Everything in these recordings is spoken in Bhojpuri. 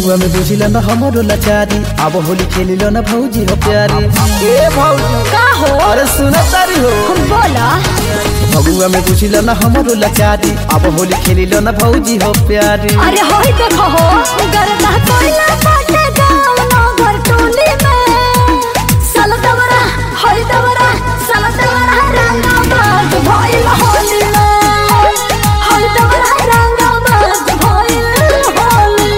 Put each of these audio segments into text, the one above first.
फगुआ में बुझिल न हमरो लाचारी अब होली खेलिल न भौजी हो प्यारी ए भौजी का हो अरे सुन तारी हो बोला फगुआ में बुझिल न हमरो लाचारी अब होली खेलिल न भौजी हो प्यारी अरे होई देखो हो गरदा कोइला बाटे गाँव नगर टोली में साला दवरा होई दवरा साला दवरा रंगा बाज भइल होली में होई दवरा रंगा बाज भइल होली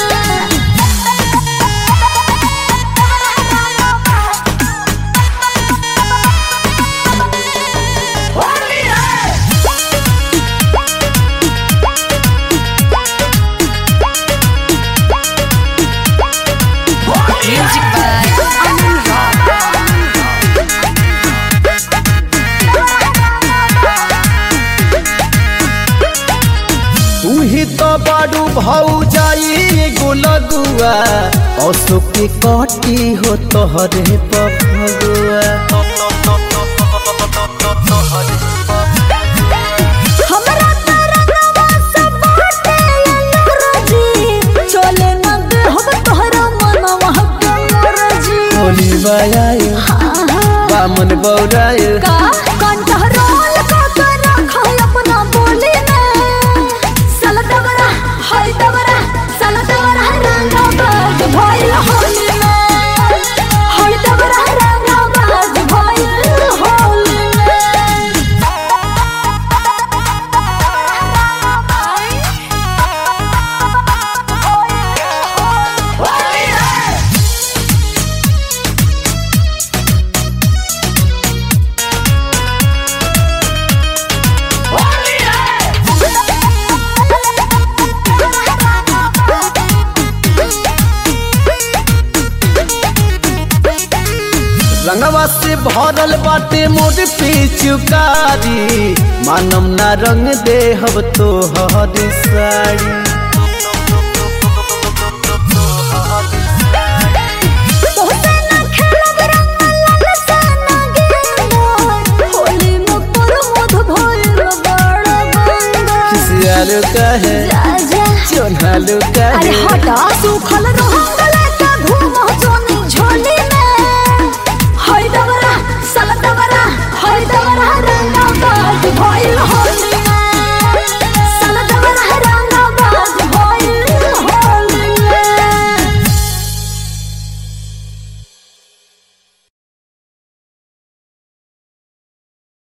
Music by Aman तू ही तो बाडू भौजाई गुलगुआ असो के कटी हो तोहरे पफगुआ हमरा तरंगवा सब बाटे अनुरजी चले न दे हम तोहरा मनवा के मरजी होली बायायो बामन बौरायो का कंट्रोल का कर रखो अपना बोली में साला दवरा हाय दवरा साला दवरा रंगा बाज भइल होली में हाय दवरा रंगा बाज भइल होली रंगवा से भरल बाटे मोर पिचुकारी मानम ना रंग दे हब तो हर साड़ी तोहसे ना खेलब रंग लालसा ना गेंदा होली में प्रमोद भइल बड़ बंदा किसियालू कहे जा जा चोनालू अरे कहे हटा सुखल रह